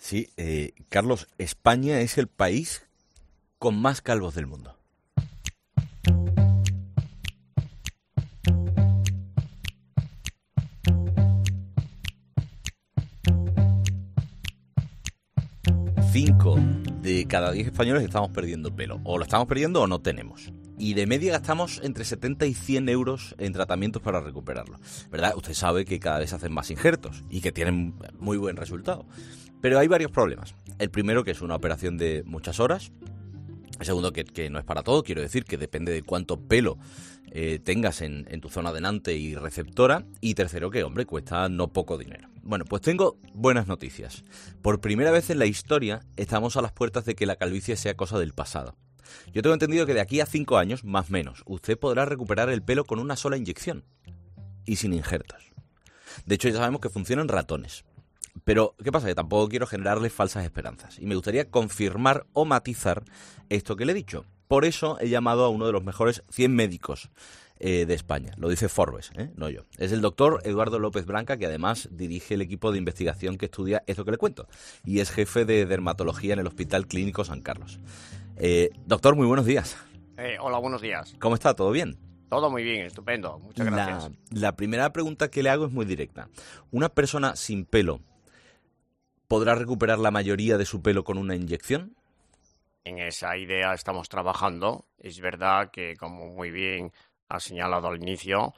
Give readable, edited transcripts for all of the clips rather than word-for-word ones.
Sí, Carlos, España es el país con más calvos del mundo. Cinco de cada 10 españoles estamos perdiendo pelo. O lo estamos perdiendo o no tenemos. Y de media gastamos entre 70 y 100 euros en tratamientos para recuperarlo. ¿Verdad? Usted sabe que cada vez se hacen más injertos y que tienen muy buen resultado. Pero hay varios problemas. El primero, que es una operación de muchas horas. El segundo, que no es para todo. Quiero decir que depende de cuánto pelo tengas en tu zona denante y receptora. Y tercero, que, hombre, cuesta no poco dinero. Bueno, pues tengo buenas noticias. Por primera vez en la historia estamos a las puertas de que la calvicie sea cosa del pasado. Yo tengo entendido que de aquí a 5 años, más o menos, usted podrá recuperar el pelo con una sola inyección y sin injertos. De hecho, ya sabemos que funciona en ratones. Pero, ¿qué pasa? Que tampoco quiero generarle falsas esperanzas. Y me gustaría confirmar o matizar esto que le he dicho. Por eso he llamado a uno de los mejores 100 médicos de España. Lo dice Forbes, no yo. Es el doctor Eduardo López Blanca, que además dirige el equipo de investigación que estudia esto que le cuento. Y es jefe de dermatología en el Hospital Clínico San Carlos. Doctor, muy buenos días. Hola, buenos días. ¿Cómo está? ¿Todo bien? Todo muy bien, estupendo. Muchas gracias. La primera pregunta que le hago es muy directa. ¿Una persona sin pelo podrá recuperar la mayoría de su pelo con una inyección? En esa idea estamos trabajando. Es verdad que, como muy bien ha señalado al inicio,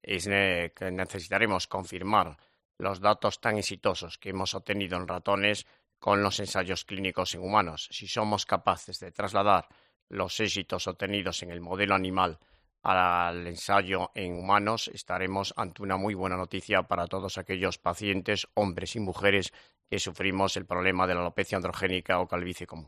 que necesitaremos confirmar los datos tan exitosos que hemos obtenido en ratones con los ensayos clínicos en humanos. Si somos capaces de trasladar los éxitos obtenidos en el modelo animal al ensayo en humanos, estaremos ante una muy buena noticia para todos aquellos pacientes, hombres y mujeres, que sufrimos el problema de la alopecia androgénica o calvicie común.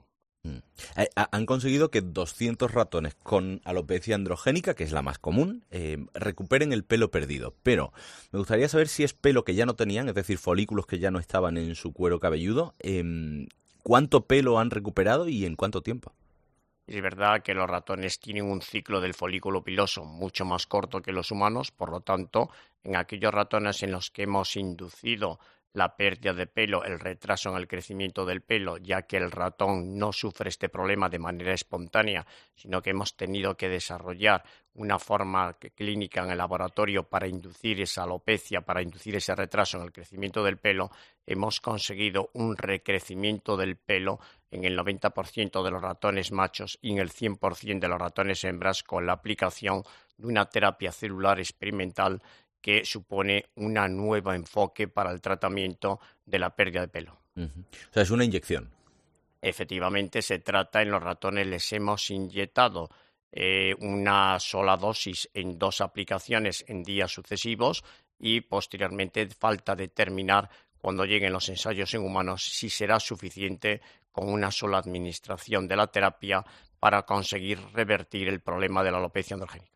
Han conseguido que 200 ratones con alopecia androgénica, que es la más común, recuperen el pelo perdido. Pero me gustaría saber si es pelo que ya no tenían, es decir, folículos que ya no estaban en su cuero cabelludo. ¿Cuánto pelo han recuperado y en cuánto tiempo? Es verdad que los ratones tienen un ciclo del folículo piloso mucho más corto que los humanos, por lo tanto, en aquellos ratones en los que hemos inducido la pérdida de pelo, el retraso en el crecimiento del pelo, ya que el ratón no sufre este problema de manera espontánea, sino que hemos tenido que desarrollar una forma clínica en el laboratorio para inducir esa alopecia, para inducir ese retraso en el crecimiento del pelo, hemos conseguido un recrecimiento del pelo en el 90% de los ratones machos y en el 100% de los ratones hembras con la aplicación de una terapia celular experimental que supone un nuevo enfoque para el tratamiento de la pérdida de pelo. O sea, es una inyección. Efectivamente, se trata, en los ratones les hemos inyectado una sola dosis en 2 aplicaciones en días sucesivos y posteriormente falta determinar cuando lleguen los ensayos en humanos si será suficiente con una sola administración de la terapia para conseguir revertir el problema de la alopecia androgénica.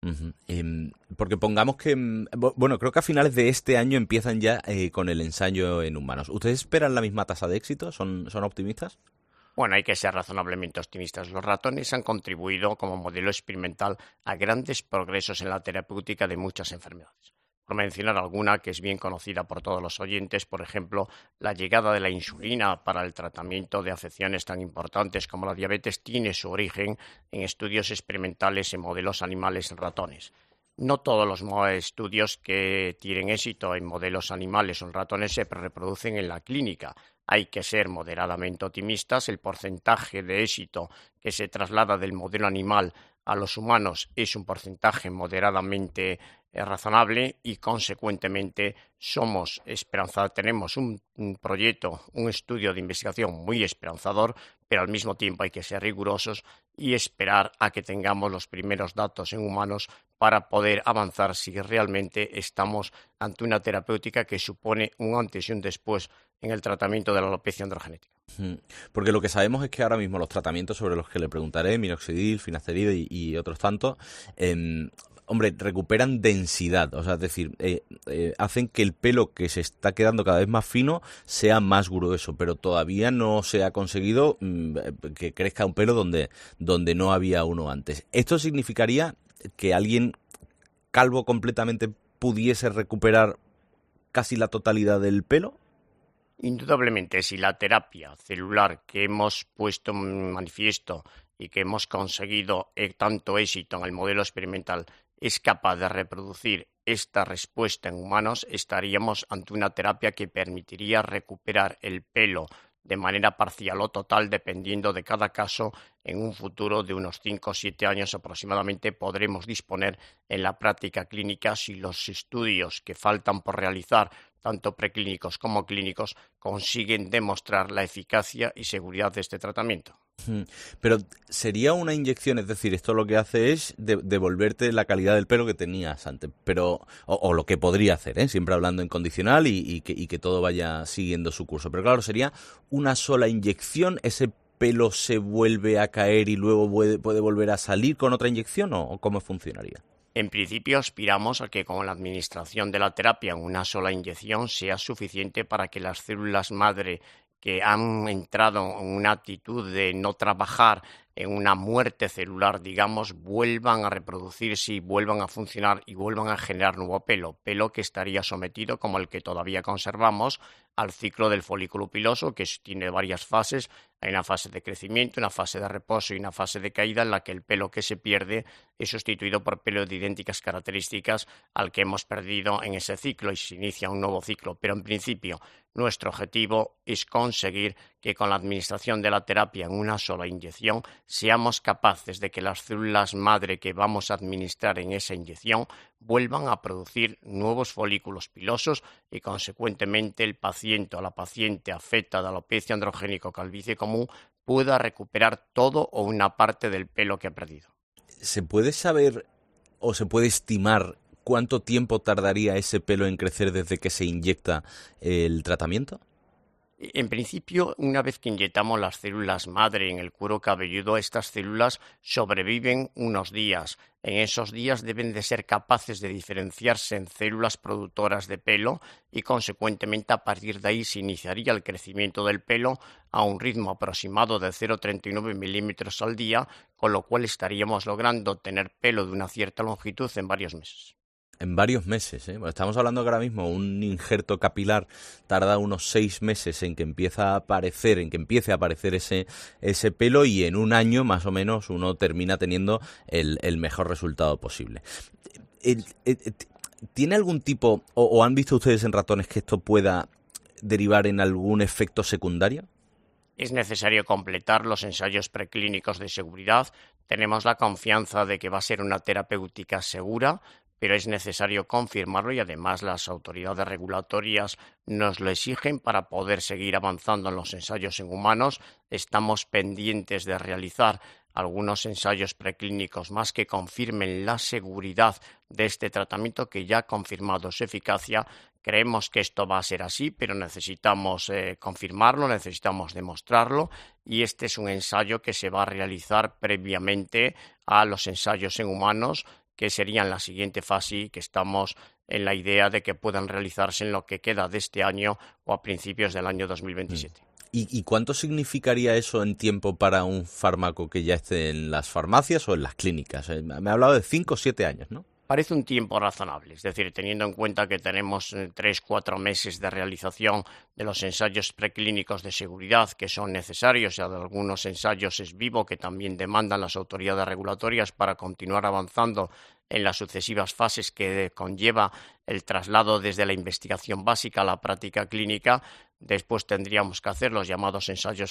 Porque pongamos que, bueno, creo que a finales de este año empiezan ya con el ensayo en humanos. ¿Ustedes esperan la misma tasa de éxito? ¿Son optimistas? Bueno, hay que ser razonablemente optimistas. Los ratones han contribuido como modelo experimental a grandes progresos en la terapéutica de muchas enfermedades. Por mencionar alguna que es bien conocida por todos los oyentes, por ejemplo, la llegada de la insulina para el tratamiento de afecciones tan importantes como la diabetes tiene su origen en estudios experimentales en modelos animales en ratones. No todos los estudios que tienen éxito en modelos animales o en ratones se reproducen en la clínica. Hay que ser moderadamente optimistas. El porcentaje de éxito que se traslada del modelo animal a los humanos es un porcentaje moderadamente razonable y, consecuentemente, somos esperanzados. Tenemos un proyecto, un estudio de investigación muy esperanzador, pero al mismo tiempo hay que ser rigurosos y esperar a que tengamos los primeros datos en humanos para poder avanzar si realmente estamos ante una terapéutica que supone un antes y un después en el tratamiento de la alopecia androgenética. Porque lo que sabemos es que ahora mismo los tratamientos sobre los que le preguntaré, minoxidil, finasterida y otros tantos, hombre, recuperan densidad, o sea, es decir, hacen que el pelo que se está quedando cada vez más fino sea más grueso, pero todavía no se ha conseguido que crezca un pelo donde no había uno antes. ¿Esto significaría que alguien calvo completamente pudiese recuperar casi la totalidad del pelo? Indudablemente, si la terapia celular que hemos puesto en manifiesto y que hemos conseguido tanto éxito en el modelo experimental es capaz de reproducir esta respuesta en humanos, estaríamos ante una terapia que permitiría recuperar el pelo de manera parcial o total, dependiendo de cada caso. En un futuro de unos 5 o 7 años aproximadamente podremos disponer en la práctica clínica, si los estudios que faltan por realizar, tanto preclínicos como clínicos, consiguen demostrar la eficacia y seguridad de este tratamiento. Pero sería una inyección, es decir, esto lo que hace es devolverte la calidad del pelo que tenías antes, pero o lo que podría hacer, ¿eh? Siempre hablando en condicional y que todo vaya siguiendo su curso. Pero claro, sería una sola inyección, ese pelo se vuelve a caer y luego puede volver a salir con otra inyección, ¿o cómo funcionaría? En principio, aspiramos a que con la administración de la terapia en una sola inyección sea suficiente para que las células madre que han entrado en una actitud de no trabajar, en una muerte celular, digamos, vuelvan a reproducirse y vuelvan a funcionar y vuelvan a generar nuevo pelo que estaría sometido, como el que todavía conservamos, al ciclo del folículo piloso, que tiene varias fases. Hay una fase de crecimiento, una fase de reposo y una fase de caída, en la que el pelo que se pierde es sustituido por pelo de idénticas características al que hemos perdido en ese ciclo y se inicia un nuevo ciclo. Pero en principio, nuestro objetivo es conseguir que con la administración de la terapia en una sola inyección seamos capaces de que las células madre que vamos a administrar en esa inyección vuelvan a producir nuevos folículos pilosos y, consecuentemente, el paciente o la paciente afecta de alopecia androgénico calvicie común pueda recuperar todo o una parte del pelo que ha perdido. ¿Se puede saber o se puede estimar cuánto tiempo tardaría ese pelo en crecer desde que se inyecta el tratamiento? En principio, una vez que inyectamos las células madre en el cuero cabelludo, estas células sobreviven unos días. En esos días deben de ser capaces de diferenciarse en células productoras de pelo y, consecuentemente, a partir de ahí se iniciaría el crecimiento del pelo a un ritmo aproximado de 0,39 milímetros al día, con lo cual estaríamos logrando tener pelo de una cierta longitud en varios meses. En varios meses, ¿eh? Bueno, estamos hablando que ahora mismo un injerto capilar tarda unos 6 meses en que empiece a aparecer ese pelo, y en un año más o menos uno termina teniendo el mejor resultado posible. ¿Tiene algún tipo, o han visto ustedes en ratones que esto pueda derivar en algún efecto secundario? Es necesario completar los ensayos preclínicos de seguridad. Tenemos la confianza de que va a ser una terapéutica segura, pero es necesario confirmarlo y además las autoridades regulatorias nos lo exigen para poder seguir avanzando en los ensayos en humanos. Estamos pendientes de realizar algunos ensayos preclínicos más que confirmen la seguridad de este tratamiento, que ya ha confirmado su eficacia. Creemos que esto va a ser así, pero necesitamos confirmarlo, necesitamos demostrarlo, y este es un ensayo que se va a realizar previamente a los ensayos en humanos, que serían la siguiente fase, y que estamos en la idea de que puedan realizarse en lo que queda de este año o a principios del año 2027. ¿Y cuánto significaría eso en tiempo para un fármaco que ya esté en las farmacias o en las clínicas? Me ha hablado de 5 o 7 años, ¿no? Parece un tiempo razonable, es decir, teniendo en cuenta que tenemos 3-4 meses de realización de los ensayos preclínicos de seguridad que son necesarios, y algunos ensayos ex vivo que también demandan las autoridades regulatorias para continuar avanzando en las sucesivas fases que conlleva el traslado desde la investigación básica a la práctica clínica. Después tendríamos que hacer los llamados ensayos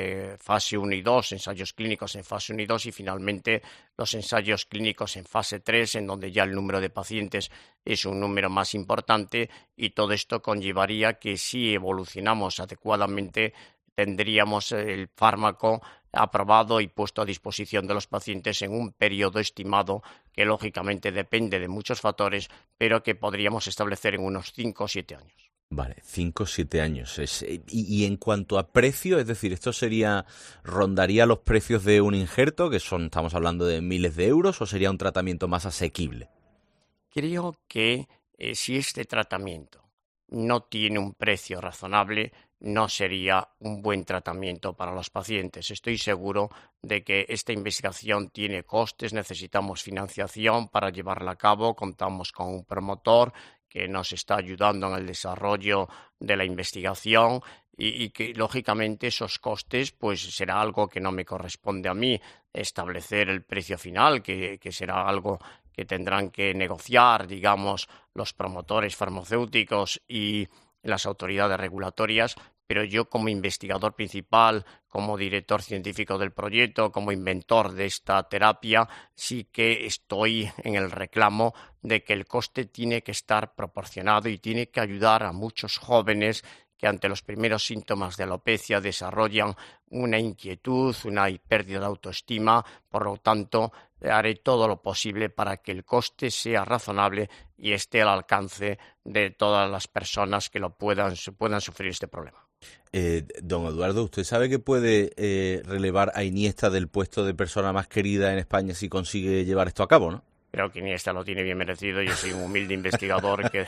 fase 1 y 2, ensayos clínicos en fase 1 y 2, y finalmente los ensayos clínicos en fase 3, en donde ya el número de pacientes es un número más importante, y todo esto conllevaría que, si evolucionamos adecuadamente, tendríamos el fármaco aprobado y puesto a disposición de los pacientes en un periodo estimado que lógicamente depende de muchos factores, pero que podríamos establecer en unos 5 o 7 años. Vale, 5 o 7 años. Y en cuanto a precio, es decir, ¿esto rondaría los precios de un injerto, que estamos hablando de miles de euros, o sería un tratamiento más asequible? Creo que si este tratamiento no tiene un precio razonable, no sería un buen tratamiento para los pacientes. Estoy seguro de que esta investigación tiene costes, necesitamos financiación para llevarla a cabo, contamos con un promotor que nos está ayudando en el desarrollo de la investigación y que, lógicamente, esos costes pues será algo que no me corresponde a mí establecer el precio final, que será algo que tendrán que negociar, digamos, los promotores farmacéuticos y las autoridades regulatorias, pero yo como investigador principal, como director científico del proyecto, como inventor de esta terapia, sí que estoy en el reclamo de que el coste tiene que estar proporcionado y tiene que ayudar a muchos jóvenes que ante los primeros síntomas de alopecia desarrollan una inquietud, una pérdida de autoestima. Por lo tanto, haré todo lo posible para que el coste sea razonable y esté al alcance de todas las personas que puedan sufrir este problema. Don Eduardo, ¿usted sabe que puede relevar a Iniesta del puesto de persona más querida en España si consigue llevar esto a cabo, no? Creo que Iniesta lo tiene bien merecido. Yo soy un humilde investigador que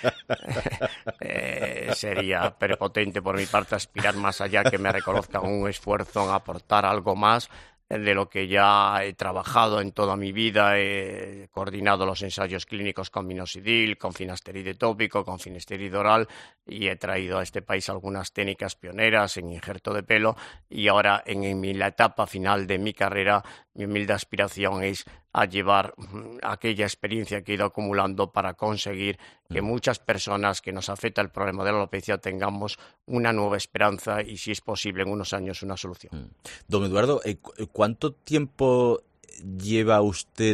sería prepotente por mi parte aspirar más allá, que me reconozcan un esfuerzo en aportar algo más de lo que ya he trabajado en toda mi vida. He coordinado los ensayos clínicos con minoxidil, con finasteride tópico, con finasteride oral, y he traído a este país algunas técnicas pioneras en injerto de pelo, y ahora en la etapa final de mi carrera mi humilde aspiración es a llevar aquella experiencia que he ido acumulando para conseguir que muchas personas que nos afecta el problema de la alopecia tengamos una nueva esperanza y, si es posible, en unos años una solución. Don Eduardo, ¿cuánto tiempo lleva usted?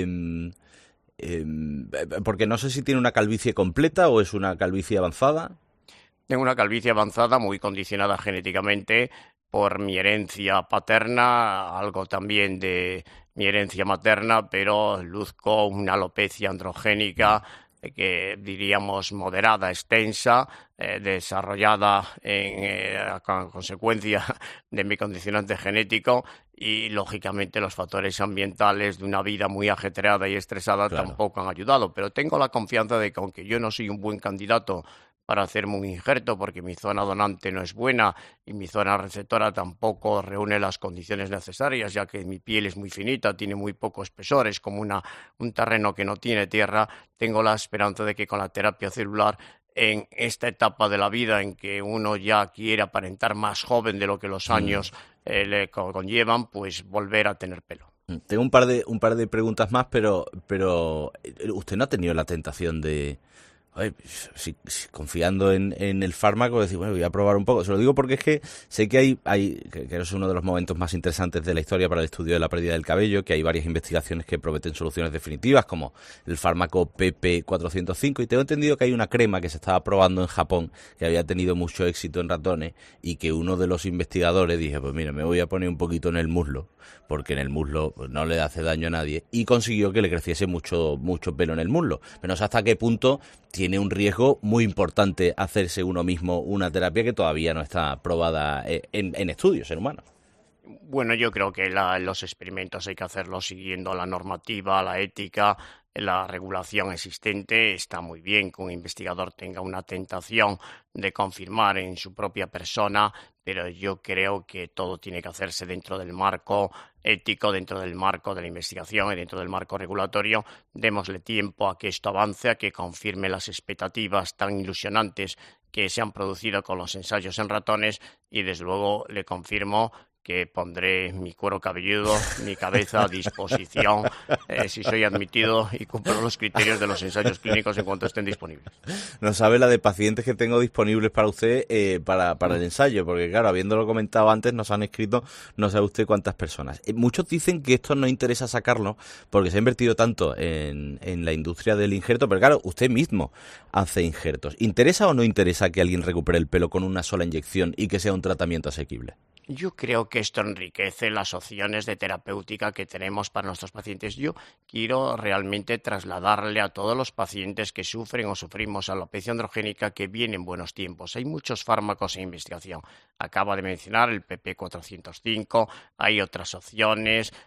Porque no sé si tiene una calvicie completa o es una calvicie avanzada. Tengo una calvicie avanzada muy condicionada genéticamente por mi herencia paterna, algo también de mi herencia materna, pero luzco una alopecia androgénica que diríamos moderada, extensa, desarrollada a consecuencia de mi condicionante genético, y lógicamente los factores ambientales de una vida muy ajetreada y estresada tampoco han ayudado. Pero tengo la confianza de que, aunque yo no soy un buen candidato para hacerme un injerto, porque mi zona donante no es buena y mi zona receptora tampoco reúne las condiciones necesarias, ya que mi piel es muy finita, tiene muy poco espesor, es como un terreno que no tiene tierra, tengo la esperanza de que con la terapia celular, en esta etapa de la vida en que uno ya quiere aparentar más joven de lo que los años le conllevan, pues volver a tener pelo. Tengo un par de preguntas más, pero usted no ha tenido la tentación de... Si confiando en el fármaco, decir, bueno, voy a probar un poco. Se lo digo porque es que sé que que es uno de los momentos más interesantes de la historia para el estudio de la pérdida del cabello, que hay varias investigaciones que prometen soluciones definitivas, como el fármaco PP405, y tengo entendido que hay una crema que se estaba probando en Japón, que había tenido mucho éxito en ratones, y que uno de los investigadores dije, pues mira, me voy a poner un poquito en el muslo, porque en el muslo pues, no le hace daño a nadie, y consiguió que le creciese mucho pelo en el muslo. Pero no sé hasta qué punto tiene un riesgo muy importante hacerse uno mismo una terapia que todavía no está probada en estudios en humanos. Bueno, yo creo que los experimentos hay que hacerlos siguiendo la normativa, la ética, la regulación existente. Está muy bien que un investigador tenga una tentación de confirmar en su propia persona, pero yo creo que todo tiene que hacerse dentro del marco ético, dentro del marco de la investigación y dentro del marco regulatorio. Démosle tiempo a que esto avance, a que confirme las expectativas tan ilusionantes que se han producido con los ensayos en ratones, y desde luego le confirmo que pondré mi cuero cabelludo, mi cabeza a disposición si soy admitido y cumplo los criterios de los ensayos clínicos en cuanto estén disponibles. No sabe la de pacientes que tengo disponibles para usted para el ensayo, porque claro, habiéndolo comentado antes, nos han escrito no sabe usted cuántas personas. Muchos dicen que esto no interesa sacarlo porque se ha invertido tanto en la industria del injerto, pero claro, usted mismo hace injertos. ¿Interesa o no interesa que alguien recupere el pelo con una sola inyección y que sea un tratamiento asequible? Yo creo que esto enriquece las opciones de terapéutica que tenemos para nuestros pacientes. Yo quiero realmente trasladarle a todos los pacientes que sufren o sufrimos alopecia androgénica que vienen buenos tiempos. Hay muchos fármacos en investigación. Acaba de mencionar el PP405, hay otras opciones,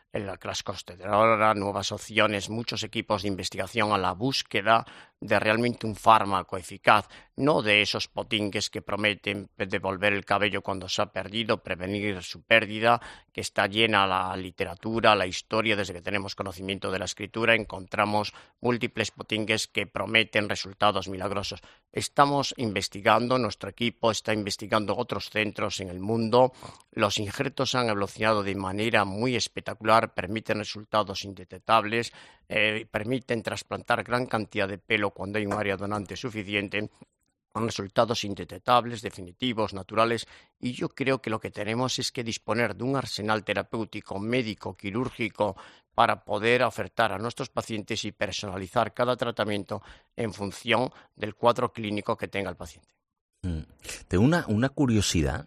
la clascosterona, nuevas opciones, muchos equipos de investigación a la búsqueda de realmente un fármaco eficaz, no de esos potingues que prometen devolver el cabello cuando se ha perdido, prevenir su pérdida, que está llena la literatura, la historia, desde que tenemos conocimiento de la escritura, encontramos múltiples potingues que prometen resultados milagrosos. Estamos investigando, nuestro equipo está investigando otros centros en el mundo, los injertos han evolucionado de manera muy espectacular, permiten resultados indetectables, permiten trasplantar gran cantidad de pelo cuando hay un área donante suficiente, con resultados indetectables, definitivos, naturales, y yo creo que lo que tenemos es que disponer de un arsenal terapéutico, médico, quirúrgico, para poder ofertar a nuestros pacientes y personalizar cada tratamiento en función del cuadro clínico que tenga el paciente. Tengo una curiosidad.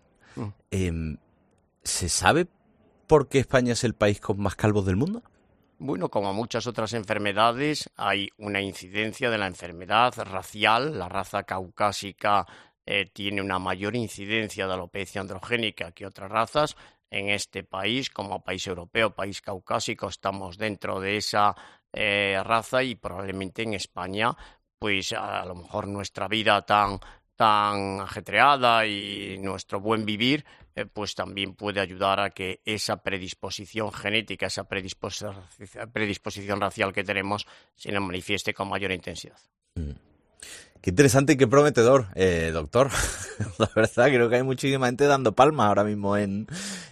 ¿Se sabe por qué España es el país con más calvos del mundo? Bueno, como muchas otras enfermedades, hay una incidencia de la enfermedad racial. La raza caucásica tiene una mayor incidencia de alopecia androgénica que otras razas. En este país, como país europeo, país caucásico, estamos dentro de esa raza y probablemente en España, pues a lo mejor nuestra vida tan ajetreada y nuestro buen vivir, pues también puede ayudar a que esa predisposición genética, esa predisposición racial que tenemos, se nos manifieste con mayor intensidad. Qué interesante y qué prometedor, doctor. La verdad, creo que hay muchísima gente dando palmas ahora mismo en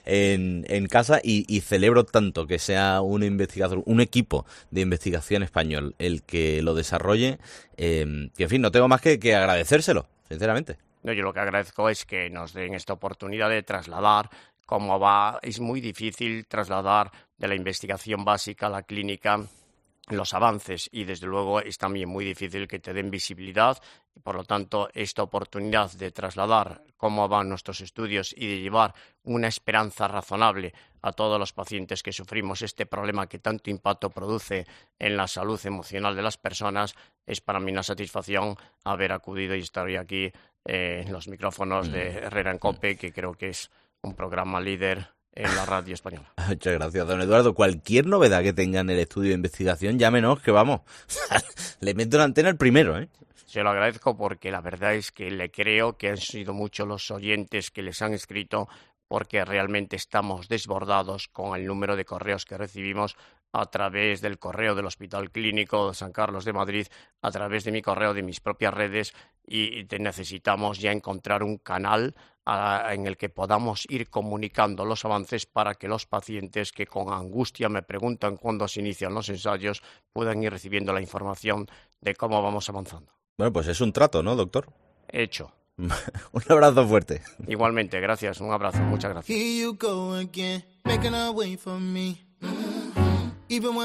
casa y celebro tanto que sea un investigador, un equipo de investigación español el que lo desarrolle, que en fin, no tengo más que agradecérselo, sinceramente. No, yo lo que agradezco es que nos den esta oportunidad de trasladar cómo va. Es muy difícil trasladar de la investigación básica a la clínica los avances y desde luego es también muy difícil que te den visibilidad y por lo tanto esta oportunidad de trasladar cómo van nuestros estudios y de llevar una esperanza razonable a todos los pacientes que sufrimos este problema que tanto impacto produce en la salud emocional de las personas, es para mí una satisfacción haber acudido y estar hoy aquí en los micrófonos de Herrera en Cope, que creo que es un programa líder en la radio española. Muchas gracias, don Eduardo. Cualquier novedad que tenga en el estudio de investigación, llámenos, que vamos, le meto la antena el primero, ¿eh? Se lo agradezco porque la verdad es que le creo que han sido muchos los oyentes que les han escrito porque realmente estamos desbordados con el número de correos que recibimos a través del correo del Hospital Clínico de San Carlos de Madrid, a través de mi correo, de mis propias redes y necesitamos ya encontrar un canal en el que podamos ir comunicando los avances para que los pacientes que con angustia me preguntan cuándo se inician los ensayos puedan ir recibiendo la información de cómo vamos avanzando. Bueno, pues es un trato, ¿no, doctor? Hecho. Un abrazo fuerte. Igualmente, gracias, un abrazo, muchas gracias.